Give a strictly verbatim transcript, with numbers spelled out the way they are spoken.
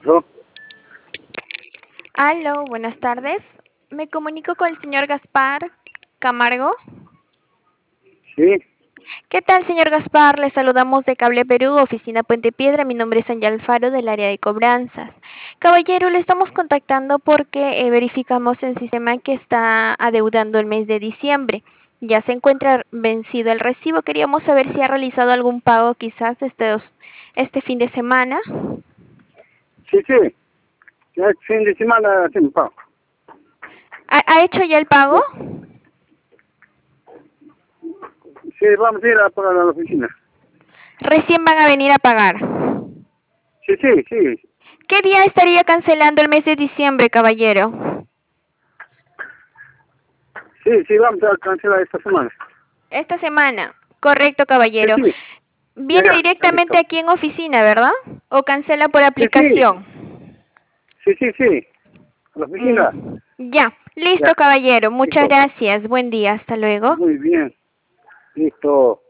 ¿No? Aló, buenas tardes. Me comunico con el señor Gaspar Camargo. Sí, ¿Qué tal, señor Gaspar? Le saludamos de Cable Perú, oficina Puente Piedra. Mi nombre es Ángel Alfaro del área de cobranzas. Caballero, le estamos contactando porque eh, verificamos en sistema que está adeudando el mes de diciembre. Ya se encuentra vencido el recibo. Queríamos saber si ha realizado algún pago quizás este, este fin de semana. sí, sí. Ya el fin de semana sí me pago. ¿Ha, ha hecho ya el pago? Ya. Sí, vamos a ir a pagar a la oficina. Recién van a venir a pagar. Sí, sí, sí. ¿Qué día estaría cancelando el mes de diciembre, caballero? Sí, sí, vamos a cancelar esta semana. Esta semana. Correcto, Sí, caballero. sí. Ya, Viene ya, está directamente listo. aquí en oficina, ¿verdad? ¿O cancela por Sí, sí. aplicación? Sí, sí, sí. A la oficina. Mm, ya. Listo, Ya, caballero. Muchas listo. gracias. Buen día. Hasta luego. Muy bien. Listo.